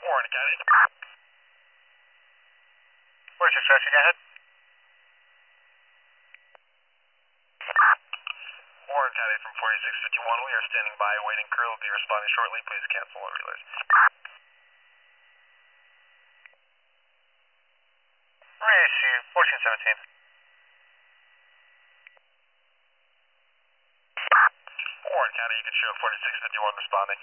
Warren County. 46, Roger, go ahead. Warren County from 4651, we are standing by, awaiting crew, will be responding shortly, please cancel all relays. Issue 1417. Warren County, you can show 4651 responding.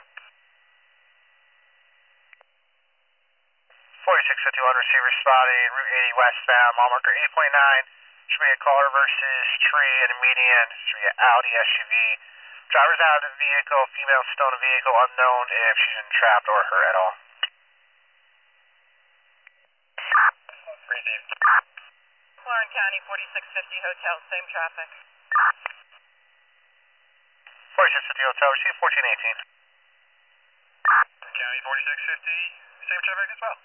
4651, receive responding, Route 80 westbound, mile marker 8.9. Should be a caller versus tree and a median. Should be an Audi SUV. Driver's out of the vehicle, female still in the vehicle, unknown if she's entrapped or hurt at all. Receive. Warren County, 4650 Hotel, same traffic. 4650 Hotel, receive 1418. County 4650, same traffic as well.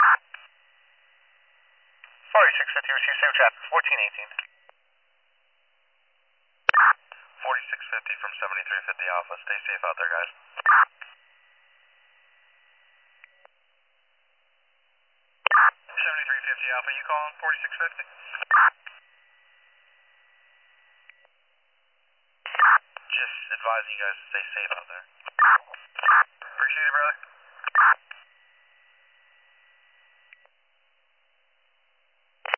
4650, receive same traffic, 1418. 4650 from 7350 Alpha, stay safe out there, guys. 7350 Alpha, you calling 4650? Just advising you guys to stay safe out there. Appreciate it, brother.